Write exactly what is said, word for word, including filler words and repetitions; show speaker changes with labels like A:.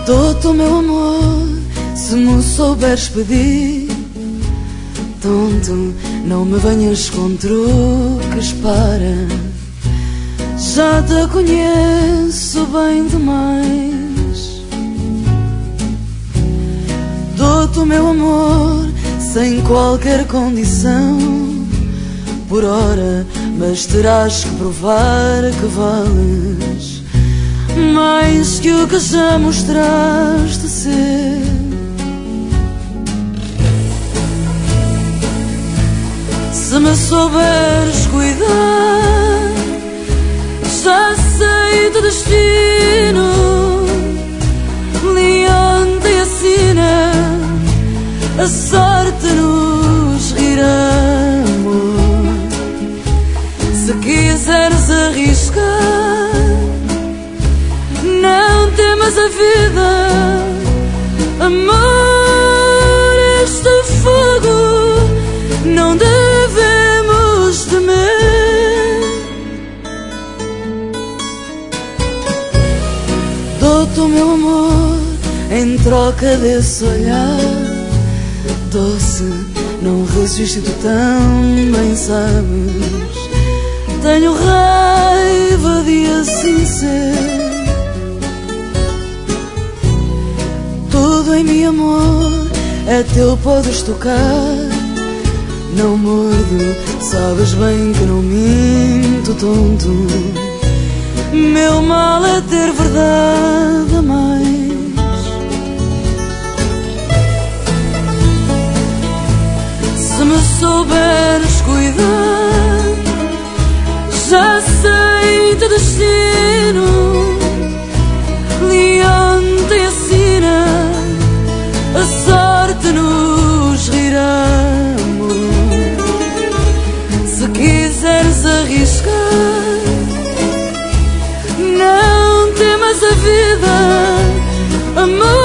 A: Dou-te o meu amor se me souberes pedir. Tonto, não me venhas com truques, para. Já te conheço bem demais. Dou-te o meu amor sem qualquer condição por hora, mas terás que provar que vales mais que o que já mostraste ser. Se me souberes cuidar, já sei do destino. Leonte e assina, a sorte nos rirá, amor. Se quiseres arriscar, não temas a vida, amor. Este fogo não devemos temer. Dou-te o meu amor em troca desse olhar doce, não resisto, tu também sabes. Tenho raiva de assim ser. Tudo em mim, amor, é teu, podes tocar. Não mordo, sabes bem que não minto, tonto. Meu mal é ter verdade a mais. Se me souberes cuidar, já sei teu destino. Leonte e assina, a sorte nos rirá, amor. Se quiseres arriscar, não temas a vida, amor.